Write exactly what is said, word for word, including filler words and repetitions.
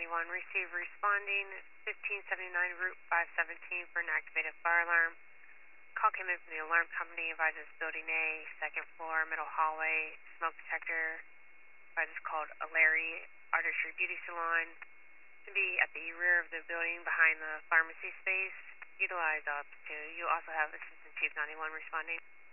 ninety-one, receive responding fifteen seventy-nine Route five seventeen for an activated fire alarm. Call came in from the alarm company, advises building A, second floor, middle hallway, smoke detector. Advises called a Larry Artistry Beauty Salon to be at the rear of the building behind the pharmacy space. Utilize up to. You also have Assistant Chief ninety-one responding.